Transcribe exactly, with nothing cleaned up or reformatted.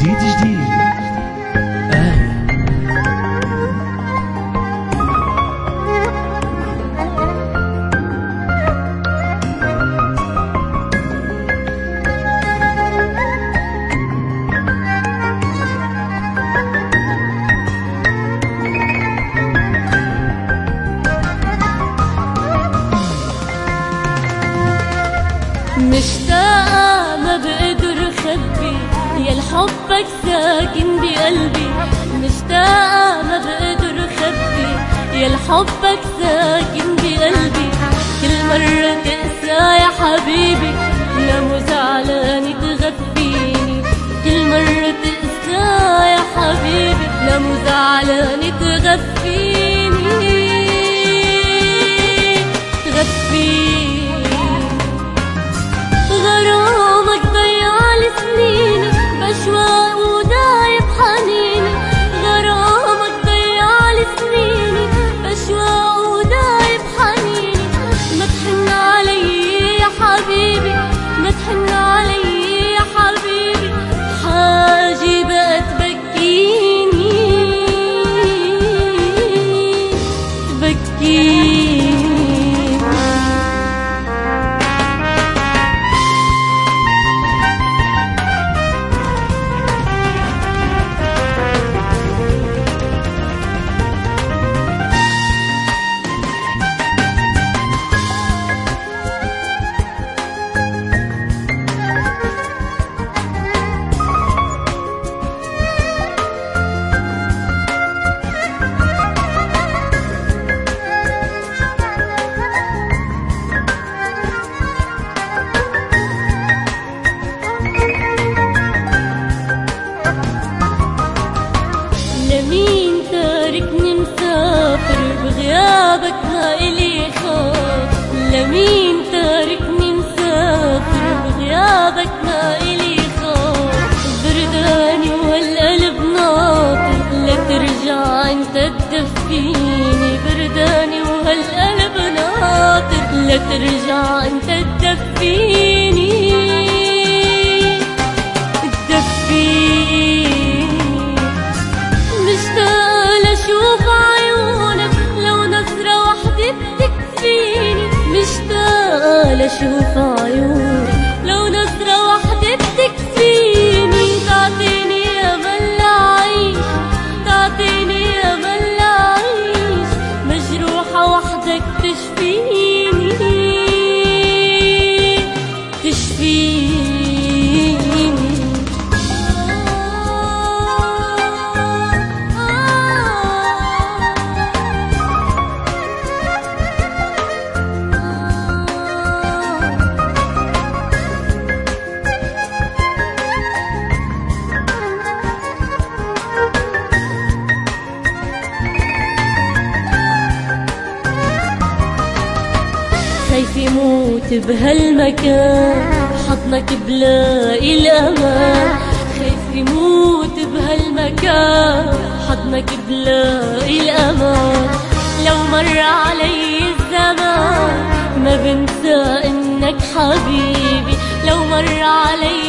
جديد جديد آية. مشتاقة ما بقدر خبي يا الحبك ساكن بقلبي. مشتاقة ما بقدر خبي يا الحبك ساكن بقلبي. كل مرة تقسى يا حبيبي لمو زعلان تغفيني. كل مرة تقسى يا حبيبي لمو زعلان تغفيني تغفيني. غرامك ضيعلي سنيني بشواق ودايب حنيني. غرامك ضيعلي سنيني بشواق ودايب حنيني. ما تحن علي يا حبيبي ما تحن علي يا حبيبي. حاجي بقى تبكيني تبكيني. لمين تاركني مسافر بغيابك ما إلي خوف. لمين تاركني مسافر بغيابك ما إلي خوف. برداني وهالقلب ناطر لترجع انت تدفيني. برداني وهالقلب ناطر لترجع انت تدفيني تدفيني. مشتاقة لأشوف عيونك لو نظرة وحدة بتكفيني. مشتاقة لأشوف عيونك لو نظرة وحدة بتكفيني. تعطيني أمل لأعيش تعطيني أمل لأعيش. مجروحة وحدك تشفيني تشفيني. خايف يموت بهالمكان حضنك بلاقي الأمان. خايف يموت بهالمكان حضنك بلاقي الأمان. لو مر علي الزمان ما بنسى إنك حبيبي. لو مر علي